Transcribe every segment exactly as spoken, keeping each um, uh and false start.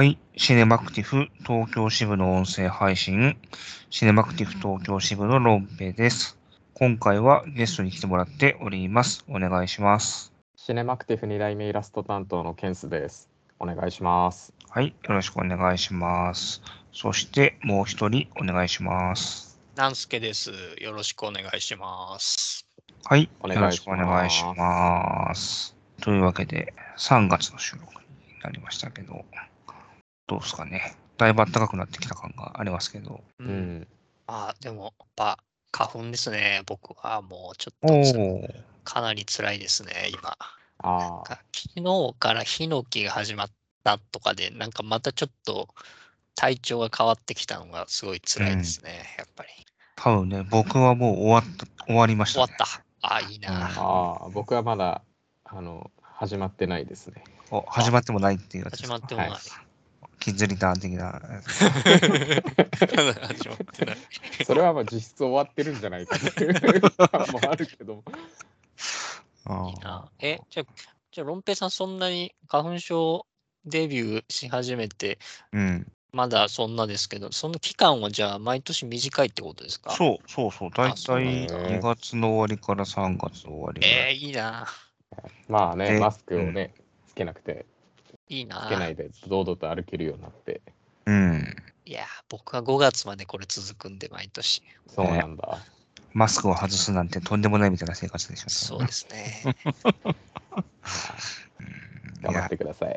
はい。シネマクティフ東京支部の音声配信、シネマクティフ東京支部のロンペです。今回はゲストに来てもらっております。お願いします。 シネマクティフに代目イラスト担当のケンスです。お願いします。 はい。よろしくお願いします。そしてもう一人お願いします。 なんすけです。よろしくお願いしますしはい。 およろしくお願いします。 願いします。というわけで、さんがつの収録になりましたけど、どうですかね。だいぶ暖かくなってきた感がありますけど。 う。 うんん。 あ、でも、やっぱ、花粉ですね。僕はもうちょっおとつー。 かなり辛いですね、今。 ああ、 か昨日からヒノキが始まったとかで、なんかまたちょっと体調が変わってきたのがすごい辛いですね、やっぱり。 多分ね、僕はもう終わった、終わりましたね。 終わった。あ、いいな。 ああ、僕はまだあの始まってないですね。 お、始まってもないっていうやつですか。 始まってもない。 キッズリターン的なやつ。 まだ始まってない。 それはまあ実質終わってるんじゃないかっていう感もあるけど。 あいいな。え、じゃあ、じゃあ、ロンペイさんそんなに花粉症デビューし始めて、 ーうん。 まだそんなですけど、その期間はじゃあ毎年短いってことですか？ そうそうそう。だいたいなんだにがつの終わりからさんがつの終わりぐらい。 えー、いいな。 まあね、 でマスクをね、つけなくて、 いいな。 つけないで堂々と歩けるようになって。 うん。 いやー、僕はごがつまでこれ続くんで、毎年。 そうなんだ。 マスクを外すなんてとんでもないみたいな生活でしょそうですね。 頑張ってください。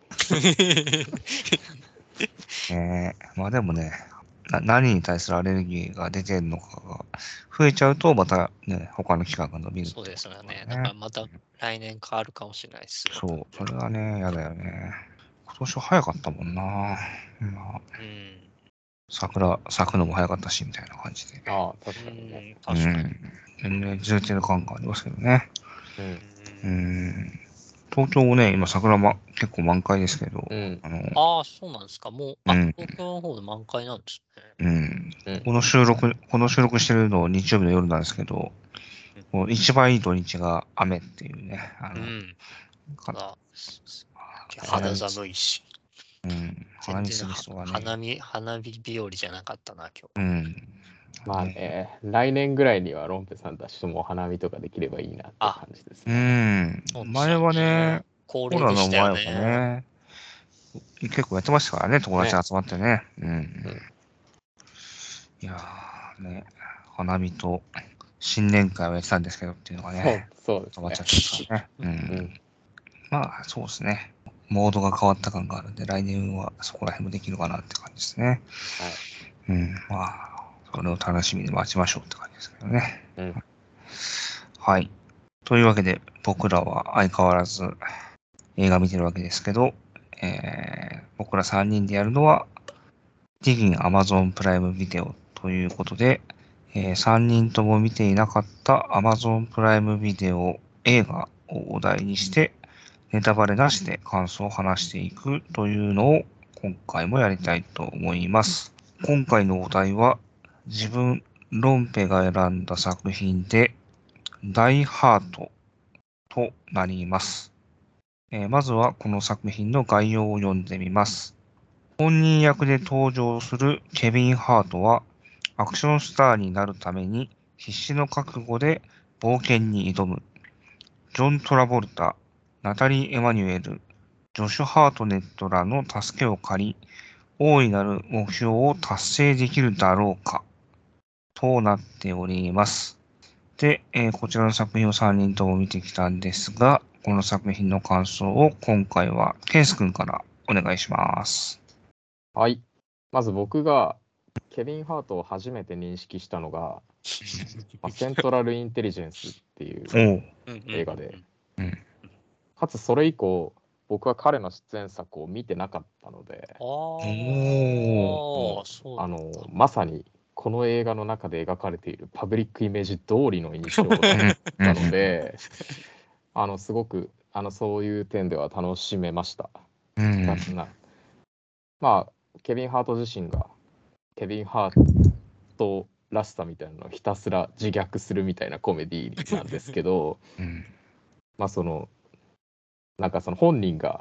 ねえまあでもね、な何に対するアレルギーが出てるのかが増えちゃうと、またね、他の期間が伸びる。 そうですよね。だからまた来年変わるかもしれないですよ。 そう、それはね、嫌だよね。今年は早かったもんな。まあ、 うん。 桜咲くのも早かったし、みたいな感じで。 ああ、 う確かにね。 ん、確かに。 うん。全然ずれてる感がありますけどね。 うん。 ううんん。東京もね、今桜、ま、結構満開ですけど、 うん。 あの、 ああ、そうなんですか。もう、あ、 うん東京の方で満開なんですね。 うん。 うんこの収録、この収録してるの日曜日の夜なんですけど、もう一番いい土日が雨っていうね。あの、 うん。 かただ、肌寒いし。 うん。花見す全然はる人はね。 花見、花火日和じゃなかったな、今日。 うん。 まあね、来年ぐらいにはロンペさんたちともお花見とかできればいいなって感じですうね。 ん。 そうですよね前はね、 恒コロナ例でしたよの前はね。 ね、結構やってましたからね、友達集まってね。うん。 うんいやーね、花見と新年会をやってたんですけどっていうのがね、 そうそう止まっちゃでってますからね。う。 すね。うんん。 まあ、そうですね。モードが変わった感があるんで、来年はそこら辺もできるかなって感じですね。 はい。 うん。まあ、それを楽しみに待ちましょうって感じですけどね。 うん。 はい。というわけで、僕らは相変わらず映画見てるわけですけど、えー、僕らさんにんでやるのは、ディギン Amazon プライムビデオということで、えー、さんにんとも見ていなかった Amazon プライムビデオ映画をお題にして、ネタバレなしで感想を話していくというのを今回もやりたいと思います。今回のお題は、自分、ロンペが選んだ作品で、ダイハートとなります。えーまずはこの作品の概要を読んでみます。本人役で登場するケビン・ハートは、アクションスターになるために必死の覚悟で冒険に挑む。ジョン・トラボルタ、ナタリー・エマニュエル、ジョシュ・ハートネットらの助けを借り、大いなる目標を達成できるだろうか、となっております。で、えーこちらの作品をさんにんとも見てきたんですが、この作品の感想を今回はケンス君からお願いします。 はい。まず僕がケビン・ハートを初めて認識したのが、まあセントラル・インテリジェンスっていうおう。 映画で、 うん。 かつそれ以降、僕は彼の出演作を見てなかったので、 あおあ、そうあのまさにこの映画の中で描かれているパブリックイメージ通りの印象だったので、あのすごくあのそういう点では楽しめました。 うん。 なまあケビン・ハート自身がケビン・ハートらしさみたいなのをひたすら自虐するみたいなコメディーなんですけどうん。 まあそのなんかその本人が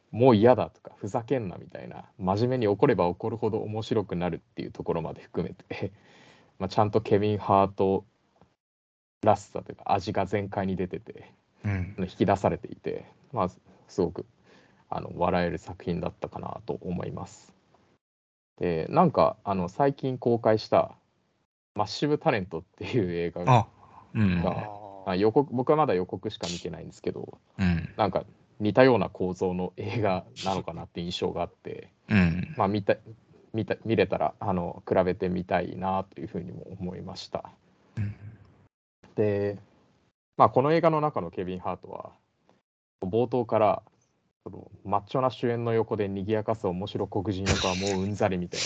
もう嫌だとかふざけんなみたいな、真面目に怒れば怒るほど面白くなるっていうところまで含めてまあちゃんとケビン・ハートらしさというか味が全開に出てて、 うん。 引き出されていて、まあすごくあの笑える作品だったかなと思います。で、なんかあの最近公開したマッシブタレントっていう映画あ、うん。 が、あ予告僕はまだ予告しか見てないんですけど、 うん。 なんか似たような構造の映画なのかなって印象があって、 うん。 まあ見た見た見れたらあの比べてみたいなというふうにも思いました。 うんで、まあ、この映画の中のケビン・ハートは冒頭からそのマッチョな主演の横で賑やかす面白黒人横はもううんざりみたい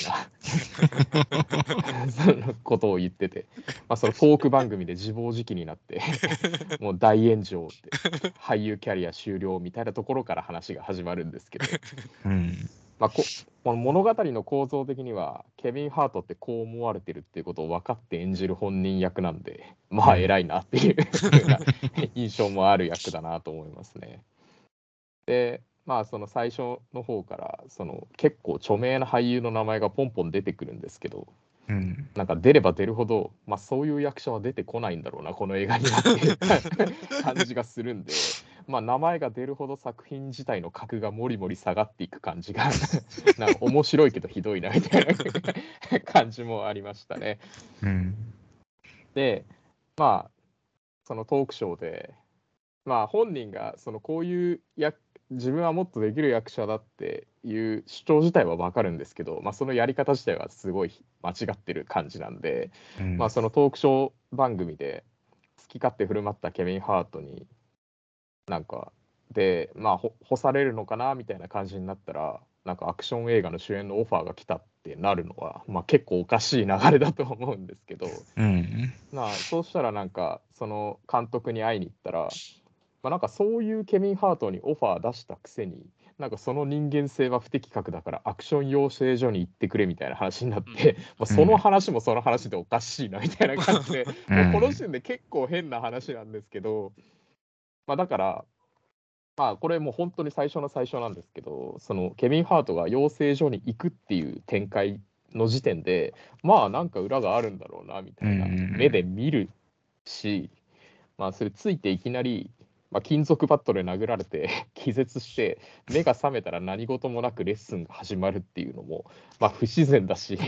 なそのことを言ってて、まあ、そのトーク番組で自暴自棄になってもう大炎上って俳優キャリア終了みたいなところから話が始まるんですけど、 うんまあ、ここの物語の構造的にはケビン・ハートってこう思われてるっていうことを分かって演じる本人役なんで、まあ偉いなっていう風な印象もある役だなと思いますね。で、まあその最初の方からその結構著名な俳優の名前がポンポン出てくるんですけど、 うんなんか出れば出るほど、まあ、そういう役者は出てこないんだろうなこの映画にはっていう感じがするんで、まあ、名前が出るほど作品自体の格がもりもり下がっていく感じがなんか面白いけどひどいなみたいな感じもありましたね。 うんで、まあそのトークショーで、まあ、本人がそのこういう役自分はもっとできる役者だっていう主張自体は分かるんですけど、まあ、そのやり方自体はすごい間違ってる感じなんで、 うんまあ、そのトークショー番組で好き勝手振る舞ったケビン・ハートになんかで、まあ、ほ干されるのかなみたいな感じになったら、なんかアクション映画の主演のオファーが来たってなるのは、まあ、結構おかしい流れだと思うんですけど、 うんまあ、そうしたらなんかその監督に会いに行ったら、まあ、なんかそういうケビン・ハートにオファー出したくせに、なんかその人間性は不適格だからアクション養成所に行ってくれみたいな話になって、もうその話もその話でおかしいなみたいな感じで、 うんもうこの時点で結構変な話なんですけど、まあ、だから、まあ、これもう本当に最初の最初なんですけど、そのケビン・ハートが養成所に行くっていう展開の時点で、まあなんか裏があるんだろうなみたいな目で見るし、まあ、それついていきなり、まあ、金属バットで殴られて気絶して目が覚めたら何事もなくレッスンが始まるっていうのも、まあ、不自然だし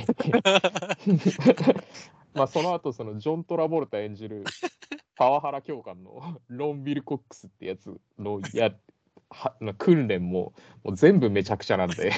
まあその後そのジョン・トラボルタ演じるパワハラ教官のロン・ビル・コックスってやつのやは訓練ももう全部めちゃくちゃなんで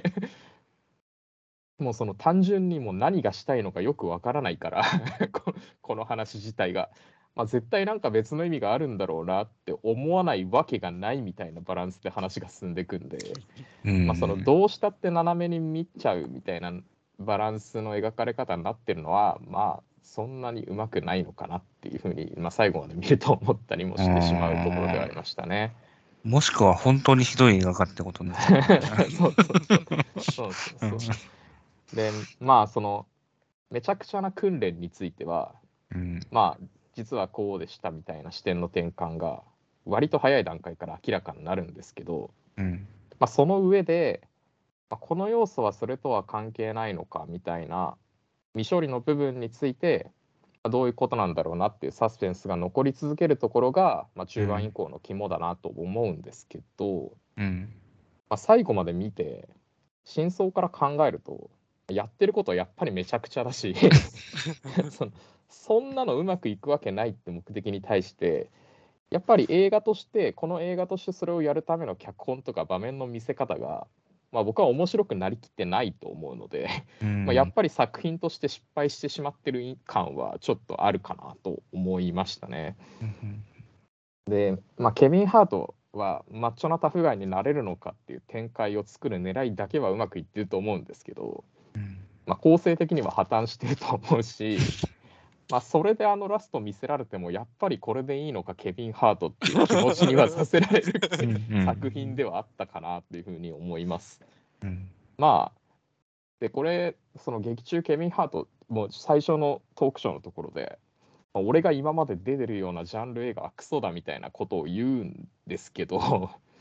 もうその単純にもう何がしたいのかよくわからないからここの話自体が、まあ、絶対なんか別の意味があるんだろうなって思わないわけがないみたいなバランスで話が進んでいくんで、 うんまあ、そのどうしたって斜めに見ちゃうみたいなバランスの描かれ方になってるのはまあそんなにうまくないのかなっていうふうに、まあ、最後まで見ると思ったりもしてしまうところではありましたね。 もしくは本当にひどい映画かってことね。 そうそうそうそうそうそう。でまあそのめちゃくちゃな訓練についてはうんまあ実はこうでしたみたいな視点の転換が割と早い段階から明らかになるんですけど、 うんまあ、その上で、まあ、この要素はそれとは関係ないのかみたいな未処理の部分についてまあどういうことなんだろうなっていうサスペンスが残り続けるところが、まあ、中盤以降の肝だなと思うんですけど、 うんまあ、最後まで見て真相から考えるとやってることはやっぱりめちゃくちゃだしそのそんなのうまくいくわけないって目的に対してやっぱり映画としてこの映画としてそれをやるための脚本とか場面の見せ方が、まあ、僕は面白くなりきってないと思うのでうんまあやっぱり作品として失敗してしまってる感はちょっとあるかなと思いましたね。 うんで、まあ、ケビン・ハートはマッチョなタフガイになれるのかっていう展開を作る狙いだけはうまくいってると思うんですけど、 うんまあ、構成的には破綻してると思うし、まあ、それであのラスト見せられてもやっぱりこれでいいのかケビン・ハートっていう気持ちにはさせられるうん作品ではあったかなというふうに思います。 うんまあでこれその劇中ケビン・ハートもう最初のトークショーのところでまあ俺が今まで出てるようなジャンル映画はクソだみたいなことを言うんですけど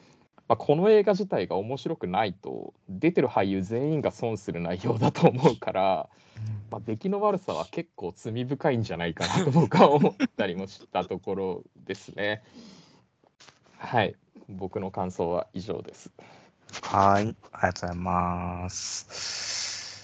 まあ、この映画自体が面白くないと出てる俳優全員が損する内容だと思うから、まあ、出来の悪さは結構罪深いんじゃないかなと僕は思ったりもしたところですね。はい、僕の感想は以上です。 はい、ありがとうございます。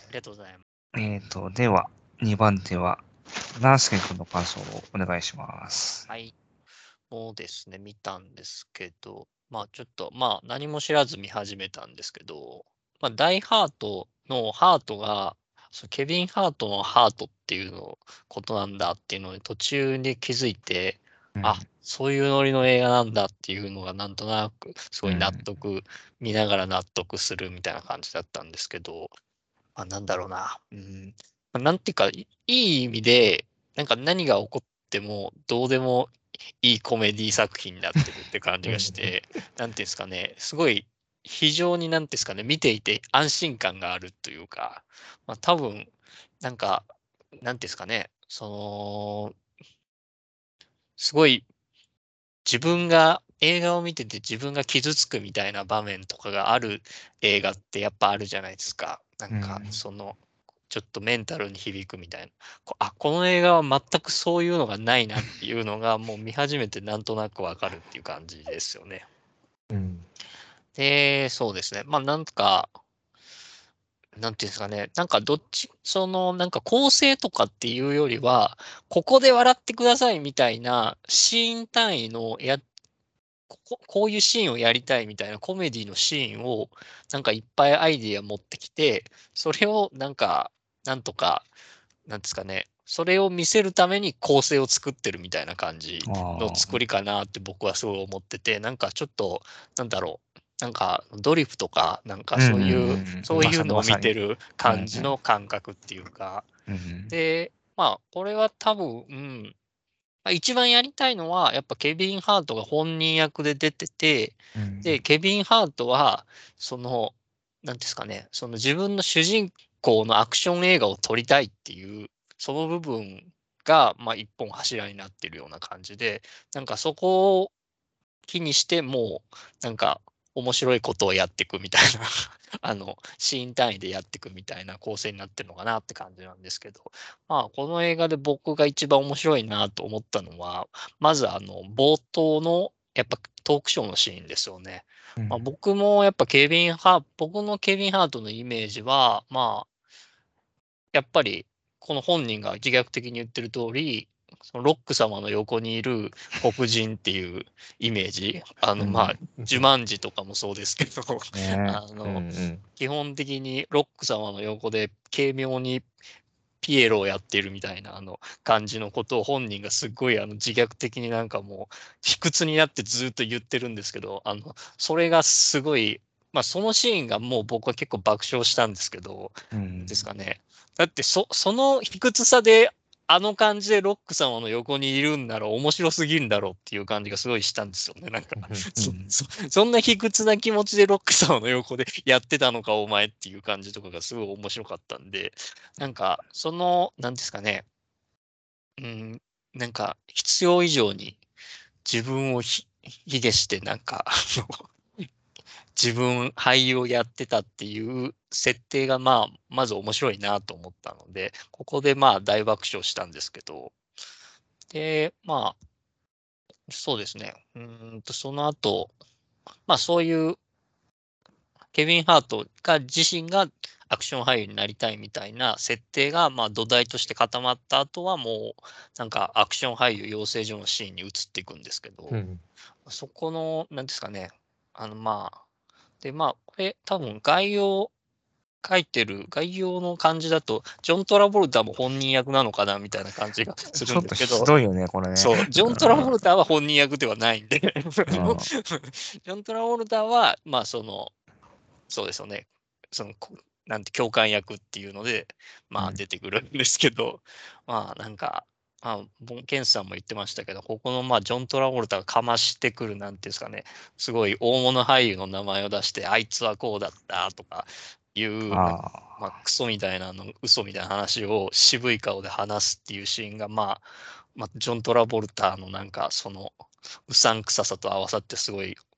ありがとうございます。 えっ、と、では、にばん手は、ナースケ君の感想をお願いします。 はい。もうですね、見たんですけど、まあちょっと、まあ何も知らず見始めたんですけど、まあダイハートのハートが、そのケビン・ハートのハートっていうのことなんだっていうのに途中に気づいて、 うんあ、そういうノリの映画なんだっていうのがなんとなくすごい納得、見ながら納得するみたいな感じだったんですけど、まあ、なんだろうな。うん。まあ、なんていうか、いいい意味で、なんか何が起こってもどうでもいいコメディ作品になってるって感じがしうんて、なんていうんですかね、すごい非常になんていうんですかね、見ていて安心感があるというか、まあ、多分、なんか、なんていうんですかね、その、すごい自分が映画を見てて自分が傷つくみたいな場面とかがある映画ってやっぱあるじゃないですか。なんか、 うんその、ちょっとメンタルに響くみたいな。こあ、この映画は全くそういうのがないなっていうのが、もう見始めてなんとなくわかるっていう感じですよね。 うんで、そうですね。まあ、なんか、なんていうんですかね。なんかどっち、その、なんか構成とかっていうよりは、ここで笑ってくださいみたいなシーン単位のやこここういうシーンをやりたいみたいなコメディのシーンを、なんかいっぱいアイディア持ってきて、それをなんか、なんとか、なんですかね、それを見せるために構成を作ってるみたいな感じのあ作りかなって僕はすごい思ってて、なんかちょっと、なんだろう、なんかドリフとか、なんかあ。うんそういう、 うんうんうん。 そうまいうのを見さにまさに。 てる感じの感覚っていうか、 うんうんで、まあ、これは多分、うん、ま、一番やりたいのは、やっぱケビン・ハートが本人役で出てて、 うんで、ケビン・ハートは、その、なんていうんすかね、その自分の主人公のアクション映画を撮りたいっていう、その部分が、ま、一本柱になってるような感じで、なんかそこを気にして、もう、なんか面白いことをやってくみたいな、あの、シーン単位でやってくみたいな構成になってるのかなって感じなんですけど、まあ、この映画で僕が一番面白いなと思ったのは、まずあの、冒頭のやっぱトークショーのシーンですよね。まあ、 うん僕もやっぱケビンハー僕のケビンハートのイメージは、まあ、やっぱりこの本人が自虐的に言ってる通り、そのロック様の横にいる黒人っていうイメージ。あの、 うんまあ、ジュマンジとかもそうですけど、 ねうんうあの、 ん基本的にロック様の横で軽妙にピエロをやっているみたいなあの感じのことを本人がすっごいあの自虐的になんかもう卑屈になってずっと言ってるんですけど、あの、それがすごい、まあそのシーンがもう僕は結構爆笑したんですけど、 うんですかね。だってそ、その卑屈さであの感じでロック様の横にいるんなら面白すぎるんだろうっていう感じがすごいしたんですよね。なんか、そ、 うんそ、そんな卑屈な気持ちでロック様の横でやってたのかお前っていう感じとかがすごい面白かったんで、なんか、その、なんですかね、うん、なんか必要以上に自分をひ卑下して、なんか、あの自分、俳優をやってたっていう設定が、まあ、まず面白いなと思ったので、ここでまあ大爆笑したんですけど、で、まあ、そうですね。うーんと、その後、まあそういうケビン・ハートが自身がアクション俳優になりたいみたいな設定が、まあ土台として固まった後はもう、なんかアクション俳優養成所のシーンに移っていくんですけど、 うんそこの、なんですかね、あのまあ、で、まあ、これ多分概要書いてる概要の感じだと、ジョン・トラボルタも本人役なのかなみたいな感じがするちょっとんですけど、 ひどいよね、これね。 そう、ジョン・トラボルタは本人役ではないんで、ジョン・トラボルタは、まあ、その、そうですよね、その、こなんて、教官役っていうので、まあ、 うん出てくるんですけど、まあ、なんか、まあ、ボン・ケンスさんも言ってましたけど、ここの、まあ、ジョン・トラボルタがかましてくる、なんていうんですかね、すごい大物俳優の名前を出して、あいつはこうだったとかいう、なんか、まあ、 あクソみたいなの、嘘みたいな話を渋い顔で話すっていうシーンが、まあ、まあ、ジョン・トラボルタのなんか、その、うさんくささと合わさってすごい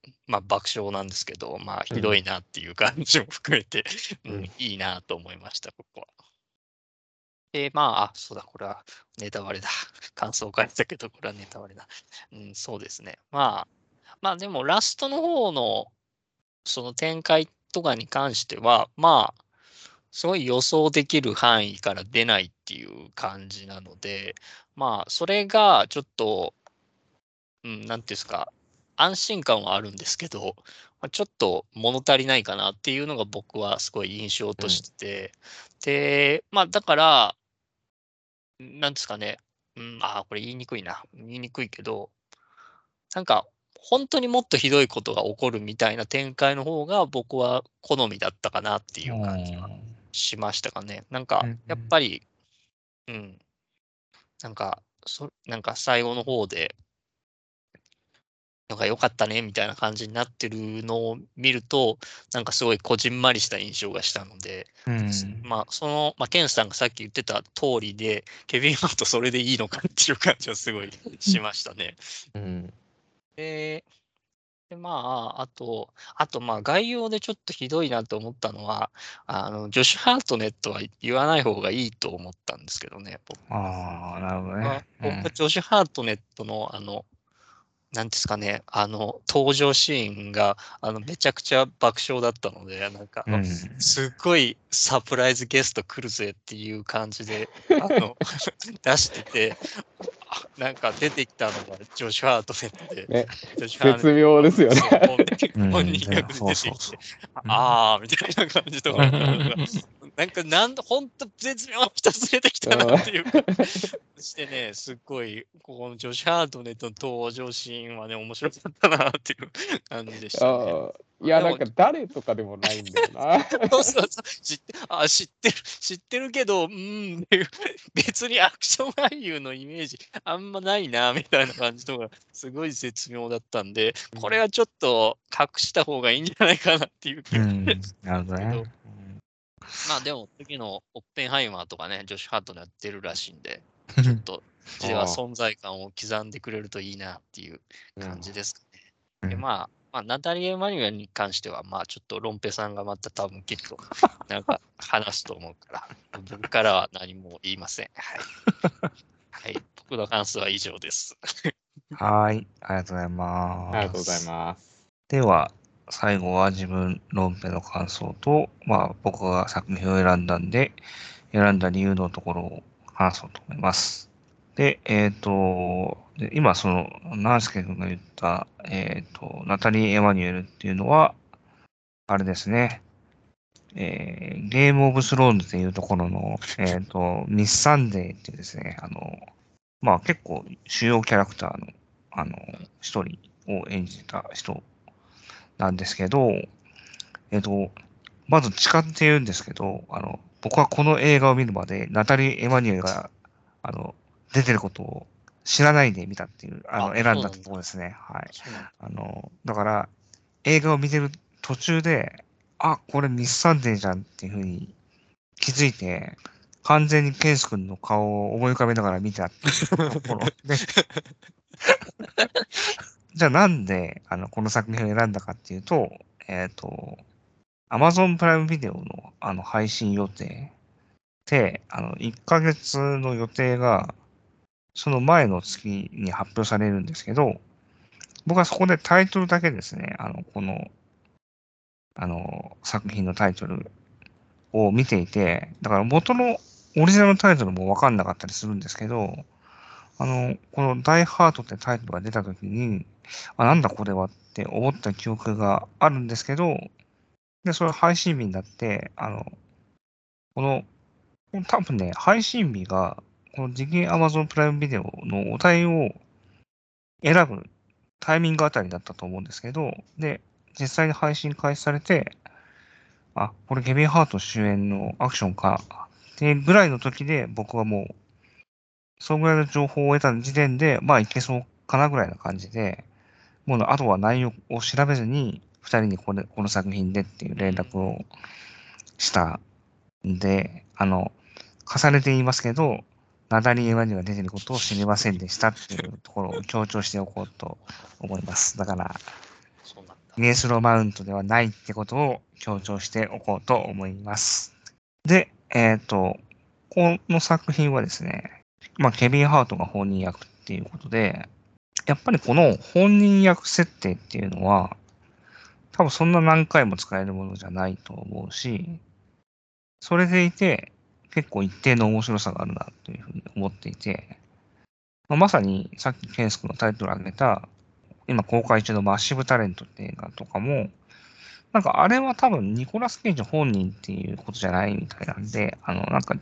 まあ、爆笑なんですけど、まあ、ひどいなっていう感じも含めて、うんうんいいなと思いました、ここは。で、まあ、あ、そうだ、これはネタバレだ。感想を書いてたけど、これはネタバレだ。うん、そうですね。まあ、まあでも、ラストの方の、その展開とかに関しては、まあ、すごい予想できる範囲から出ないっていう感じなので、まあ、それがちょっと、うん、なんていうんですか、安心感はあるんですけど、まあ、ちょっと物足りないかなっていうのが僕はすごい印象としてて、で、まあ、だから、なんですかね、うん、ああ、これ言いにくいな。言いにくいけど、なんか、本当にもっとひどいことが起こるみたいな展開の方が僕は好みだったかなっていう感じはしましたかね。なんか、やっぱり、うん、なんか、そなんか最後の方で、なんか良かったねみたいな感じになってるのを見ると、なんかすごいこじんまりした印象がしたので、 うん。 まあ、その、まあ、ケンさんがさっき言ってた通りで、ケビン・ハートそれでいいのかっていう感じはすごいしましたね。 うんで、でまあ、あと、あと、まあ、概要でちょっとひどいなと思ったのは、あの、ジョシュ・ハートネットは言わない方がいいと思ったんですけどね、僕ああ、なるほどね。 は。僕はジョシュ・ハートネットの、あの、なんですかね、あの、登場シーンが、あの、めちゃくちゃ爆笑だったので、なんか、あの、 うん。 すっごいサプライズゲスト来るぜっていう感じで、あの、出してて、あなんか出てきたのがジョシュ・ハートネットで、 ね、 ジョシュ・ハート絶妙ですよね。 そう本うん本人役でそうそうそう出てきて、ああーみたいな感じとかだったのが、なんかなんだ、本当絶妙な人連れてきたなっていうか、してね、すっごい、ここのジョシュ・ハートネットの登場シーンはね、面白かったなっていう感じでしたね。 ああ、いや、 でも、 なんか誰とかでもないんだよな。 そうそうそう、知ってあ知ってる、知ってるけど、うーんっていう、別にアクション俳優のイメージあんまないな、みたいな感じとか、すごい絶妙だったんで、これはちょっと隠した方がいいんじゃないかなっていう気もうん。 すなるほどねるけど、。まあでも次のオッペンハイマーとかね、ジョシュ・ハートでやってるらしいんで、ちょっと、そっちでは存在感を刻んでくれるといいなっていう感じですかね。 うんで、まあ、まあ、ナタリー・エマニュエルに関しては、まあ、ちょっとロンペさんがまた多分きっと、なんか話すと思うから、僕からは何も言いません。はい。はい。僕の感想は以上です。 はい。ありがとうございます。 ありがとうございます。 では、最後は自分、ロンペの感想と、まあ、僕が作品を選んだんで、選んだ理由のところを話そうと思います。で、えっ、と、で今、その、ナンスケ君が言った、えっ、と、ナタリー・エマニュエルっていうのは、あれですね、えーゲームオブスローンズっていうところの、えっ、と、ミス・サンデーっていうですね、あの、まあ結構主要キャラクターの、あの、一人を演じた人なんですけど、えっ、と、まず誓って言うんですけど、あの、僕はこの映画を見るまで、ナタリー・エマニュエルが、あの、出てることを知らないで見たっていう、あの、 あ選んだとそうなんだころですね。はい。 そうなんだ。 あの、だから、映画を見てる途中で、あ、これミスサンデーじゃんっていうふうに気づいて、完全にケンス君の顔を思い浮かべながら見たっていうところで、じゃあなんで、あの、この作品を選んだかっていうと、えっ、と、Amazon プライムビデオのあの配信予定で、あの、いっかげつの予定が、その前の月に発表されるんですけど、僕はそこでタイトルだけですね、あの、この、あの、作品のタイトルを見ていて、だから元のオリジナルのタイトルもわかんなかったりするんですけど、あの、このダイハートってタイトルが出たときに、あ、なんだこれはって思った記憶があるんですけど、で、それ配信日になって、あの、この、多分ね、配信日が、この次元 Amazon プライムビデオのお題を選ぶタイミングあたりだったと思うんですけど、で、実際に配信開始されて、あ、これケビン・ハート主演のアクションか、ってぐらいの時で僕はもう、そのぐらいの情報を得た時点で、まあいけそうかなぐらいな感じで、もうあとは内容を調べずに、二人にこれこの作品でっていう連絡をしたんで、あの、重ねて言いますけど、ナタリー・エマニュが出てることを知りませんでしたっていうところを強調しておこうと思います。だから、 そうなんゲースローマウントではないってことを強調しておこうと思います。で、えっ、と、この作品はですね、まあ、ケビン・ハートが本人役っていうことで、やっぱりこの本人役設定っていうのは、多分そんな何回も使えるものじゃないと思うし、それでいて、結構一定の面白さがあるなというふうに思っていて、まあ、まさにさっきケンス君のタイトルを挙げた、今公開中のマッシブタレントって映画とかも、なんかあれは多分ニコラス・ケイジ本人っていうことじゃないみたいなんで、あの、なんか、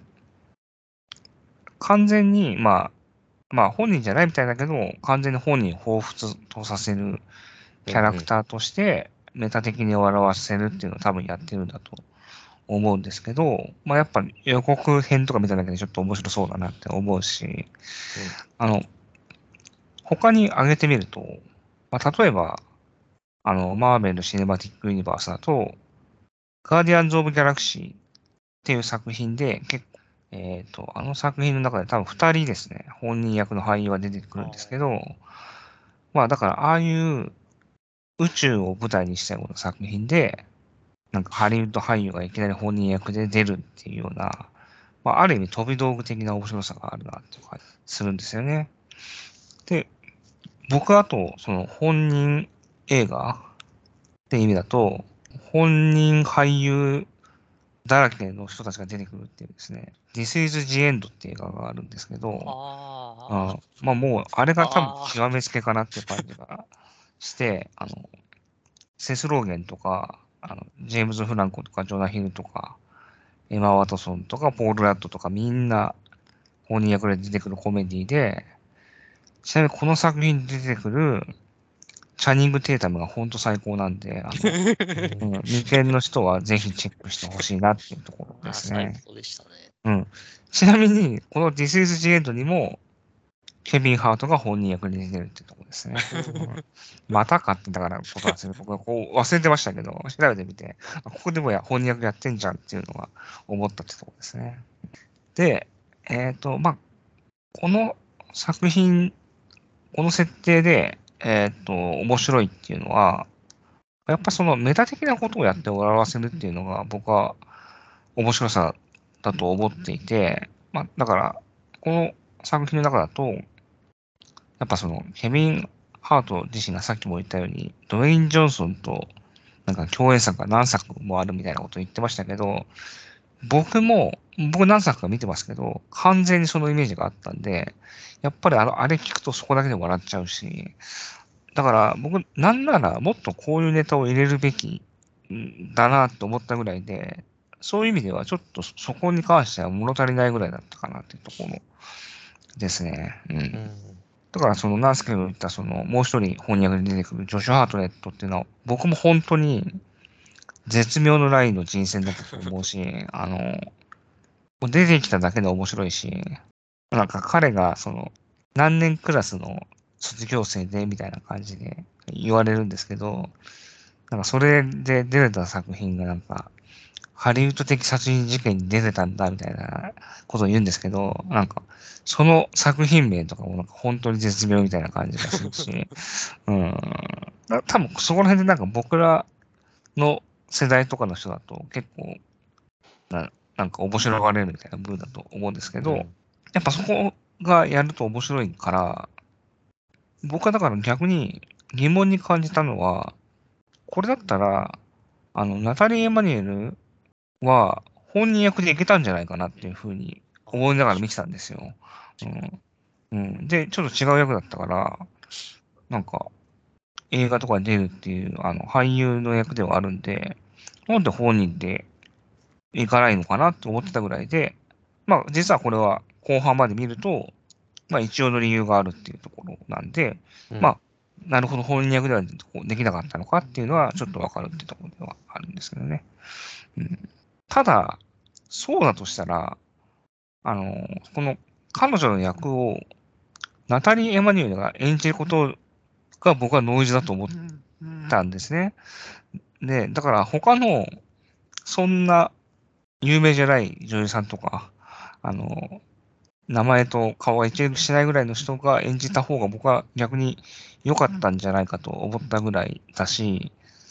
完全に、まあ、まあ本人じゃないみたいだけど、完全に本人を彷彿とさせるキャラクターとして、メタ的に笑わせるっていうのを多分やってるんだと思うんですけど、まあやっぱ予告編とか見ただけでちょっと面白そうだなって思うし、あの、他に挙げてみると、まあ、例えば、あの、マーベル・シネマティック・ユニバースだと、ガーディアンズ・オブ・ギャラクシーっていう作品で、結構、えっ、と、あの作品の中で多分ふたりですね、本人役の俳優が出てくるんですけど、まあだからああいう宇宙を舞台にしたような作品で、なんかハリウッド俳優がいきなり本人役で出るっていうような、まあある意味飛び道具的な面白さがあるなっていう感じするんですよね。で、僕あと、その本人映画って意味だと、本人俳優だらけの人たちが出てくるっていうですね、This is the End っていう映画があるんですけど、 ああまあもう、あれが多分あー極めつけかなっていう感じがして、あの、セスローゲンとか、あの、ジェームズ・フランコとか、ジョナヒルとか、エマ・ワトソンとか、ポール・ラッドとか、みんな本人役で出てくるコメディで、ちなみにこの作品に出てくるチャニング・テータムが本当最高なんで、あの、うん、未見の人はぜひチェックしてほしいなっていうところあー、 です最ね。 高でしたね。 うん。ちなみに、この This is the End にも、ケビン・ハートが本人役で出てるってところですね。うんまたかってだからことなんですよ。僕はこう忘れてましたけど、調べてみて、あここでもや本人役やってんじゃんっていうのが思ったってところですね。で、えっ、と、まあ、この作品、この設定で、えっ、と、面白いっていうのは、やっぱそのメタ的なことをやって笑わせるっていうのが僕は面白さだと思っていて、まあ、だから、この作品の中だと、やっぱその、ケビン・ハート自身がさっきも言ったように、ドウェイン・ジョンソンとなんか共演作が何作もあるみたいなことを言ってましたけど、僕も、僕何作か見てますけど、完全にそのイメージがあったんで、やっぱりあの、あれ聞くとそこだけで笑っちゃうし、だから僕、なんならもっとこういうネタを入れるべきんだなと思ったぐらいで、そういう意味ではちょっとそそこに関しては物足りないぐらいだったかなっていうところですね。うん。 うんだからそのナースケが言ったそのもう一人翻訳で出てくるジョシュ・ハートレットっていうのは僕も本当に絶妙のラインの人選だったと思うし、あの、もう出てきただけで面白いし、なんか彼がその何年クラスの卒業生でみたいな感じで言われるんですけど、なんかそれで出てた作品がなんかハリウッド的殺人事件に出てたんだみたいなことを言うんですけど、なんかその作品名とかもなんか本当に絶妙みたいな感じがするし、うん、多分そこら辺でなんか僕らの世代とかの人だと結構な、なんか面白がれるみたいな部分だと思うんですけど、 うんやっぱそこがやると面白いから、僕はだから逆に疑問に感じたのは、これだったら、あの、ナタリー・エマニュエルは本人役でいけたんじゃないかなっていうふうに思いながら見てたんですよ。うんうん、で、ちょっと違う役だったから、なんか映画とかに出るっていうあの俳優の役ではあるんで、なんで本人でいかないのかなって思ってたぐらいで、まあ実はこれは後半まで見ると、まあ一応の理由があるっていうところなんで、 うんまあ、なるほど本人役ではできなかったのかっていうのはちょっとわかるっていうところではあるんですけどね。うん、ただ、そうだとしたら、あの、この彼女の役をナタリー・エマニュエルが演じることが僕はノイズだと思ったんですね。で、だから他のそんな有名じゃない女優さんとか、あの、名前と顔が一致しないぐらいの人が演じた方が僕は逆に良かったんじゃないかと思ったぐらいだし、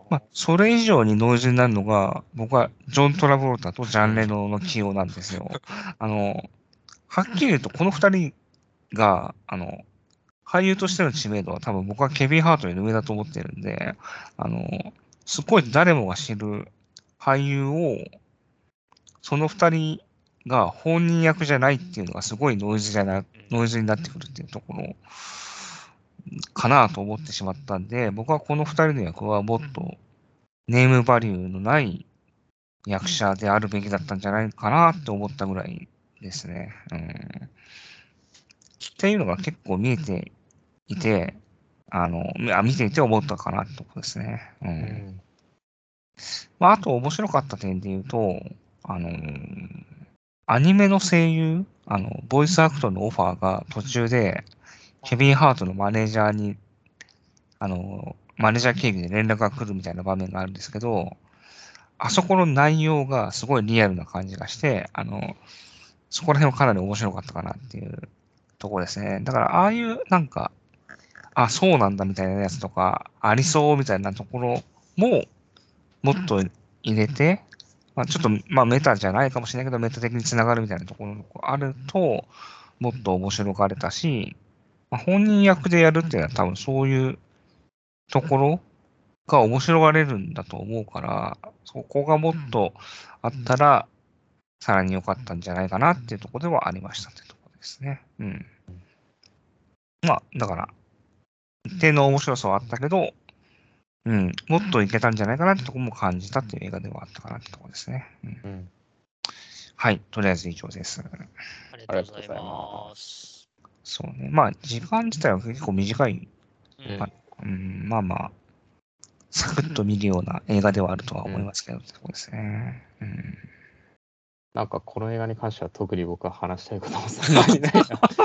まあ、それ以上にノイズになるのが、僕はジョン・トラボルタとジャン・レノの起用なんですよ。あの、はっきり言うと、この二人が、あの、俳優としての知名度は多分僕はケビン・ハートより上だと思ってるんで、あの、すごい誰もが知る俳優を、その二人が本人役じゃないっていうのがすごいノイズじゃな、ノイズになってくるっていうところかなと思ってしまったんで、僕はこの二人の役はもっとネームバリューのない役者であるべきだったんじゃないかなって思ったぐらいですね。うん、っていうのが結構見えていて、あの、あ見ていて思ったかなってとこですね。う。 うんん。 まあ、あと面白かった点で言うと、あの、アニメの声優、あの、ボイスアクトのオファーが途中で、ケビン・ハートのマネージャーに、あの、マネージャー経由で連絡が来るみたいな場面があるんですけど、あそこの内容がすごいリアルな感じがして、あの、そこら辺はかなり面白かったかなっていうところですね。だから、ああいうなんか、あ、そうなんだみたいなやつとか、ありそうみたいなところも、もっと入れて、まあ、ちょっと、まあ、メタじゃないかもしれないけど、メタ的につながるみたいなところがあると、もっと面白がれたし、まあ、本人役でやるっていうのは多分そういうところが面白がれるんだと思うから、そこがもっとあったら、さらに良かったんじゃないかなっていうところではありましたってところですね。うん。まあ、だから、一定の面白さはあったけど、うん、もっといけたんじゃないかなってところも感じたっていう映画ではあったかなってところですね。うん、 うん。 はい、とりあえず以上です。 ありがとうございます。 そうね。まあ、時間自体は結構短い。 うんまあうん、まあまあ、サクッと見るような映画ではあるとは思いますけど、ってところですね。うん。 なんかこの映画に関しては特に僕は話したいこともそんなにない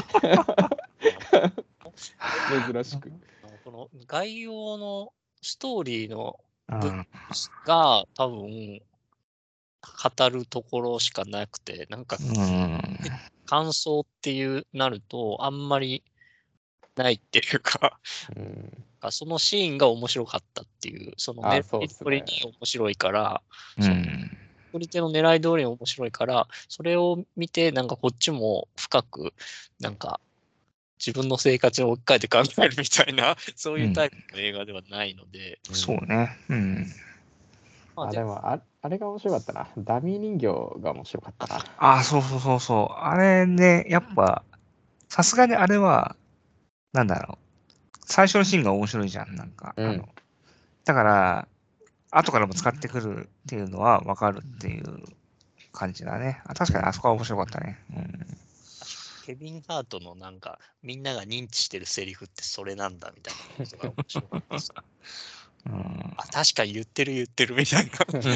な。珍しく。 この概要のストーリーのあ部分が多分語るところしかなくて、なんかうん。 感想っていうなるとあんまりないっていうか、 うん。 そのシーンが面白かったっていう、そのあ、 狙そうっすい通りね。 に面白いから、そのうん。 作り手の狙い通りに面白いから、それを見て、なんかこっちも深く、なんか自分の生活を追いかえて考えるみたいな、そういうタイプの映画ではないので、 そうね。うん。 まあ、 あ、 でも、 でもあ、あれが面白かったな。ダミー人形が面白かったな。 ああ、そうそうそうそう。あれね、やっぱ、さすがにあれは、なんだろう。最初のシーンが面白いじゃん。なんか、 うんあの、だから、後からも使ってくるっていうのはわかるっていう感じだね。あ、確かにあそこは面白かったね。 ケビン・ハートのなんか、みんなが認知してるセリフってそれなんだみたいなことが面白かったです。 うん。うんあ、確かに言ってる言ってるみたいな。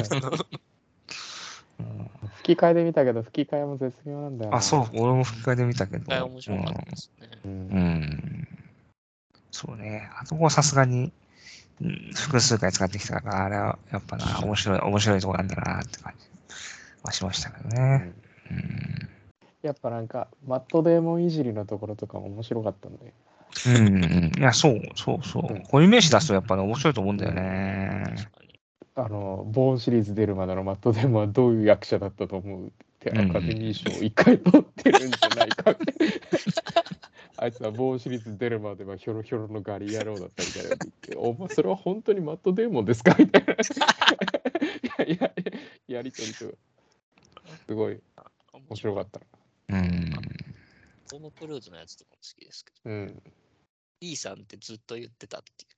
うん吹き替えで見たけど、吹き替えも絶妙なんだよな。 あ、そう、俺も吹き替えで見たけど。 はい、面白かったですね。 う。 うん。うんん。そうね。あそこはさすがに、うん複数回使ってきたから、あれはやっぱな、面白い、面白いとこなんだなって感じはしましたけどうね。 んうん。 やっぱなんか、マットデーモンいじりのところとかも面白かったんで。 うんうん。いや、そう、そうそううん。 こういう名詞出すとやっぱね、面白いと思うんだよね。 確かに。 あの、ボーンシリーズ出るまでのマットデーモンはどういう役者だったと思うってうんアカデミー賞を一回取ってるんじゃないかって。あいつはボーンシリーズ出るまではヒョロヒョロのガリ野郎だったみたいなこと言って、お前それは本当にマットデーモンですかみたいな。いや、やりとりと、すごい面白かったな。 うん。 トム・クルーズのやつとかも好きですけど、 うん。 B さんってずっと言ってたって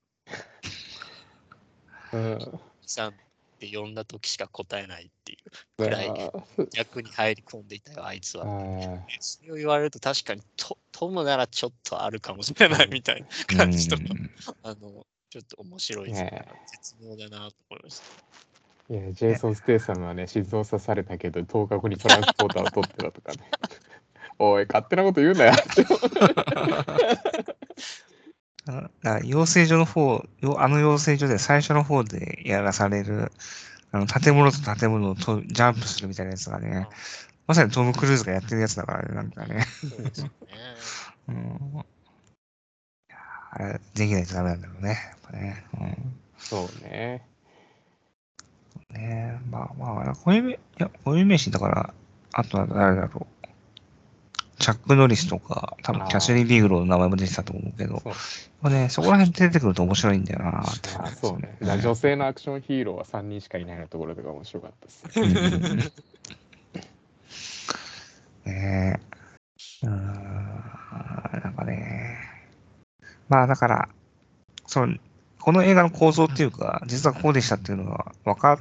いう。 うん。 B さんって呼んだ時しか答えないっていうだくらいよ逆に入り込んでいたよ、あいつは。 な。 それを言われると確かにトトムならちょっとあるかもしれないみたいなう感じとか、 ん。 あの、ちょっと面白い、 ねえ絶妙だなと思いました。 いや、ジェイソン・ステイサムはね、心臓刺されたけど、とおかごにトランスポーターを取ってたとかね。おい、勝手なこと言うなよって。 だから養成所の方、よあの養成所で最初の方でやらされる、あの建物と建物をとジャンプするみたいなやつがね、まさにトム・クルーズがやってるやつだからね、なんかね。 そうですよね。 うん、あれ、できないとダメなんだろうね。やっぱね。うん、 そうね。 ねえ、まあまあ、こういう、いや、こういう名詞だから、あとは誰だろう。チャック・ノリスとか、多分キャスリー・ビーグローの名前も出てたと思うけど、 そうまあね、そこら辺出てくると面白いんだよなってあそうね。だから女性のアクションヒーローはさんにんしかいないのところとか面白かったですね。 うんねえ。うーん、なんかね。まあだから、その、この映画の構造っていうか、実はこうでしたっていうのが分かった、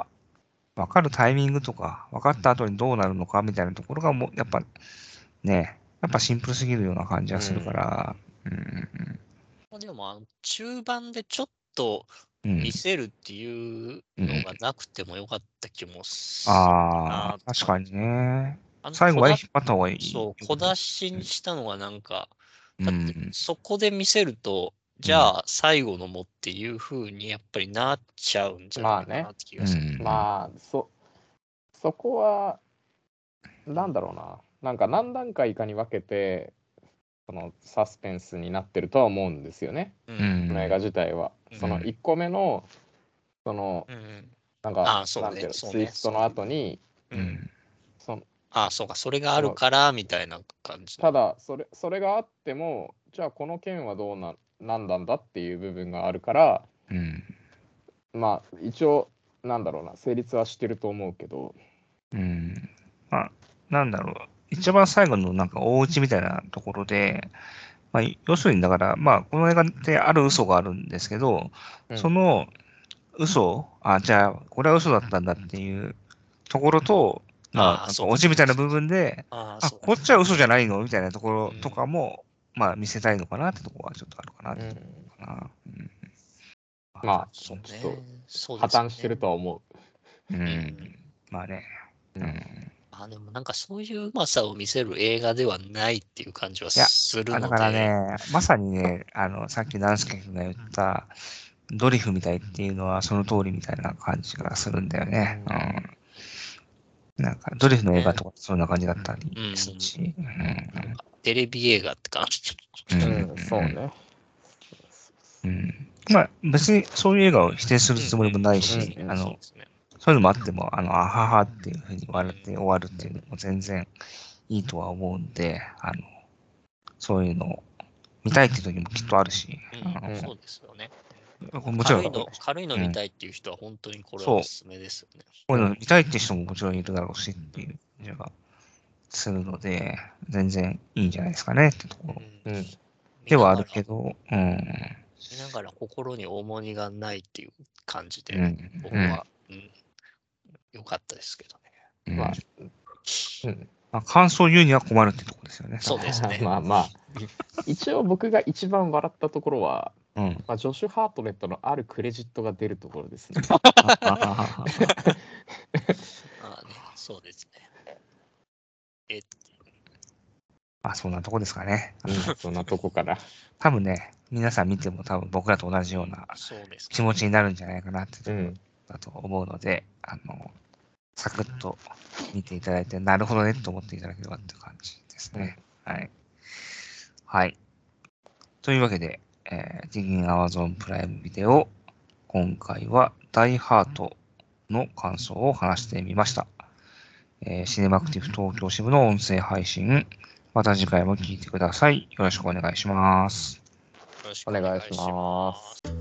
分かるタイミングとか、分かった後にどうなるのかみたいなところがもう、やっぱね、やっぱシンプルすぎるような感じがするから、うんまあでも、あの中盤でちょっとうんうん見せるっていうのがなくてもよかった気もするああ、 な。 確かにね。 あの最後まで引小っ張った方がいい。 そう、小出しにしたのはなんか、だってうんそこで見せると、じゃあ最後のもっていう風にやっぱりなっちゃうんじゃないかなって気がする。 うんまあ、そ、そこは、なんだろうな。なんか何段階かに分けて、そのサスペンスになってるとは思うんですよね。 う。 うんんこの映画自体は。 うんそのいっこめの、その、 うん。 なんか、 ああ、そうね。 なんていうの、 そうね。 ツイストの後に、 う。 うんんそのああ、そうか。それがあるから、みたいな感じ。 ただそれ、それがあっても、じゃあこの件はどうな、なんなんだっていう部分があるから、 うんまあ、一応、なんだろうな、成立はしてると思うけど、 うんまあ、なんだろう。一番最後のなんか大内みたいなところで、まあ、要するにだから、まあ、この映画ってある嘘があるんですけど、 うんその嘘、あ、じゃあ、これは嘘だったんだっていうところと、まあ、 ああ、 なんかそうオチみたいな部分で、 ああ、 あ、 そうこっちは嘘じゃないのみたいなところうんとかも、まあ、見せたいのかなってところはちょっとあるかなってとこうんろかな。うんまあ、ちそうょっとね。そう破ですよね綻してるとは思ううんん。 まあね。 う。 ううんんあ、でもなんかそういううまさを見せる映画ではないっていう感じはいや、 するあだからので、 ね、まさにね、あの、さっき南助君が言った、ドリフみたいっていうのはその通りみたいな感じがするんだよね。 ううん。なんか、ドリフの映画とかそんな感じだったりうんするし。 なんかテレビ映画って感じ。 うんうん、そうね。 うんまあ、別にそういう映画を否定するつもりもないし、 うんうんあの、 そうですね。 そういうのもあっても、あの、あははっていうふうに笑って終わるっていうのも全然いいとは思うんで、あの、そういうのを見たいっていう時もきっとあるし、 うん、 うんそうですよね。 あのもちろん軽いの、軽いの見たいっていう人は本当にこれはそうおすすめですよね。 こういうの見たいって人ももちろんいるだろうしっていう感じがするので、全然いいんじゃないですかねってところうんうんではある見ながらけど、うん。 見ながら心に重荷がないっていう感じで、 うん。 僕は、うん、良かったですけどね。 うん。 まあまうんあ、感想を言うには困るってとこですよね。 そうですね。 まあまあ、一応僕が一番笑ったところは、 うん。 まあ、ジョシュ・ハートネットのあるクレジットが出るところですね。 ああね、そうですね。え、 あ、そんなとこですかね。 うん、そんなとこかな。 多分ね、皆さん見ても多分僕らと同じようなそうです気持ちになるんじゃないかなってところうん。 だと思うので、あの、サクッと見ていただいて、なるほどねと思っていただければっていう感じですね。はい。はい。というわけで、えー、ディギン Amazon プライムビデオ、今回はダイハートの感想を話してみました。えーシネマクティブ東京支部の音声配信、また次回も聞いてください。よろしくお願いします。 よろしくお願いしお願いしまますす。